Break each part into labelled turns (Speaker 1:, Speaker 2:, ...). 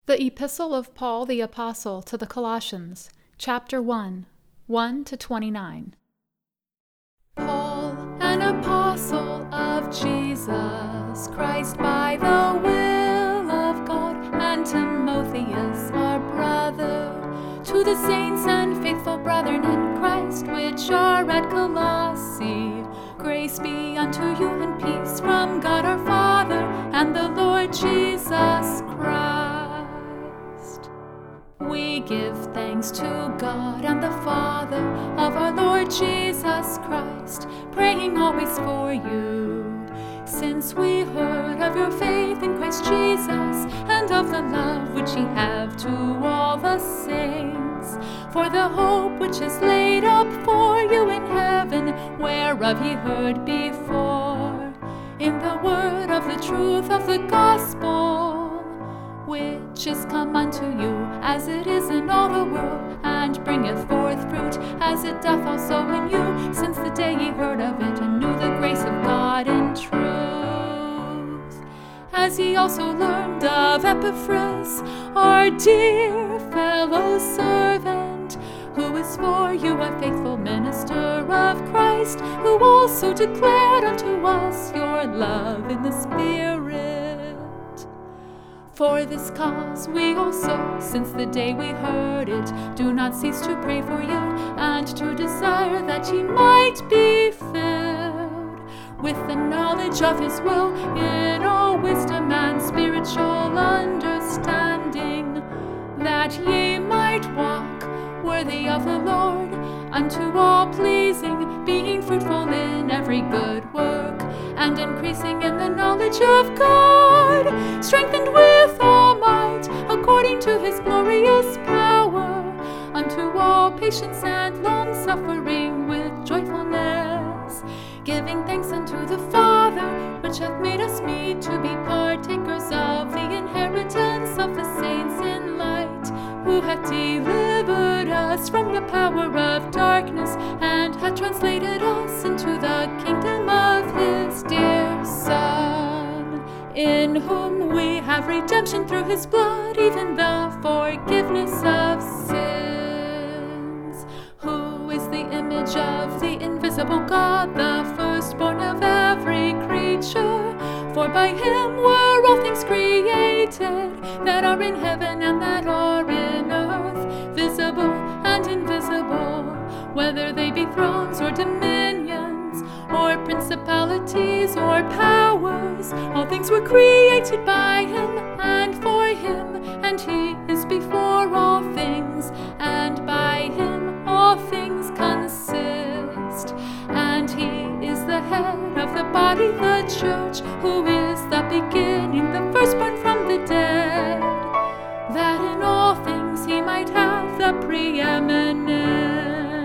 Speaker 1: The Epistle of Paul the Apostle to the Colossians, chapter 1, 1-29. Paul, an apostle of Jesus Christ by the will of God, and Timotheus, our brother, to the saints and faithful brethren in Christ which are at Colossae, grace be unto you and peace from God our Father and the Lord Jesus Christ. We give thanks to God and the Father of our Lord Jesus Christ, praying always for you, since we heard of your faith in Christ Jesus and of the love which ye have to all the saints, for the hope which is laid up for you in heaven, whereof ye heard before, in the word of the truth of the gospel, which is come unto you, as it is in all the world, and bringeth forth fruit, as it doth also in you, since the day ye heard of it, and knew the grace of God in truth. As ye also learned of Epaphras, our dear fellow servant, who is for you a faithful minister of Christ, who also declared unto us your love in the Spirit. For this cause we also, since the day we heard it, do not cease to pray for you, and to desire that ye might be filled with the knowledge of his will in all wisdom and spiritual understanding, that ye might walk worthy of the Lord, unto all pleasing, being fruitful in every good work, and increasing in the knowledge of God, strengthened with all might, according to his glorious power, unto all patience and long-suffering with joyfulness, giving thanks unto the Father, which hath made us meet to be partakers of the inheritance of the saints in light, who hath delivered us from the power of darkness, and hath translated us into the kingdom of his dear Son, in whom we have redemption through his blood, even the forgiveness of sins, who is the image of the invisible God, the firstborn of every creature. For by him were all things created, that are in heaven and that are in earth, visible and invisible, whether they be thrones or dominions, or principalities or powers. All things were created by him and for him, and he is before all things, and by him all things consist. And he is the head of the body, the church, who is the beginning, the firstborn from the dead, that in all things he might have the preeminence.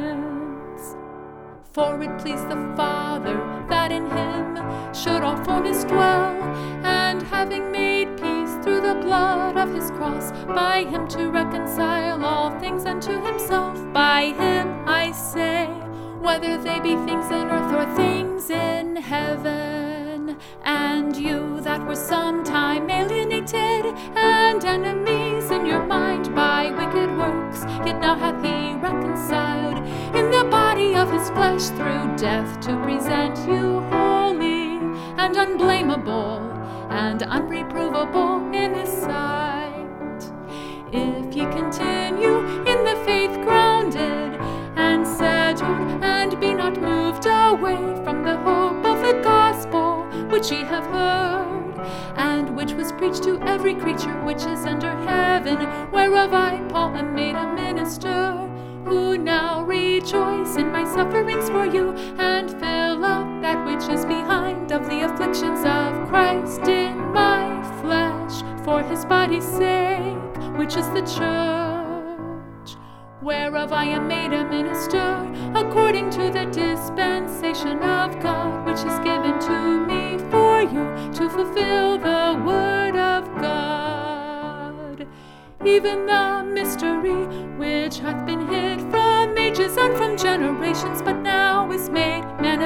Speaker 1: For it pleased the Father that in him should all fullness dwell, and having made peace through the blood of his cross, by him to reconcile all things unto himself. By him, I say, whether they be things in earth or things in heaven. And you that were sometime alienated and enemies in your mind by wicked works, yet now hath he reconciled in the body of his flesh through death, to present you holy and unblameable and unreprovable in his sight, if ye continue in the faith grounded and settled, and be not moved away from the hope of the gospel which ye have heard, and which was preached to every creature which is under heaven, whereof I, Paul, am made a minister, who now rejoice in my sufferings for you, and fill up that which is behind of the afflictions of Christ in my flesh, for his body's sake, which is the church, whereof I am made a minister, according to the dispensation of God, which is given to me for you, to fulfill the word of God, even the mystery which hath been hid from ages and from generations, but now is made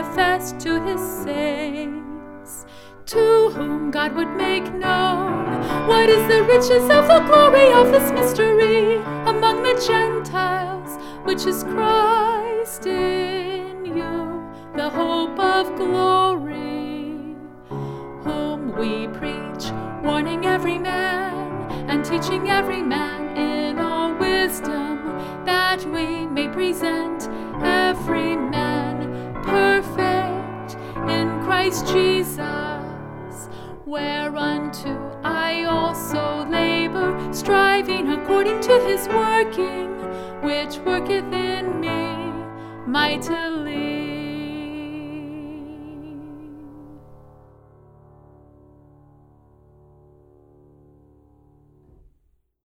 Speaker 1: manifest to his saints, to whom God would make known What is the riches of the glory of this mystery among the Gentiles, which is Christ in you, the hope of glory, whom we preach, warning every man and teaching every man in all wisdom, that we may present every man perfect in Christ Jesus, whereunto I also labor, striving according to his working, which worketh in me mightily.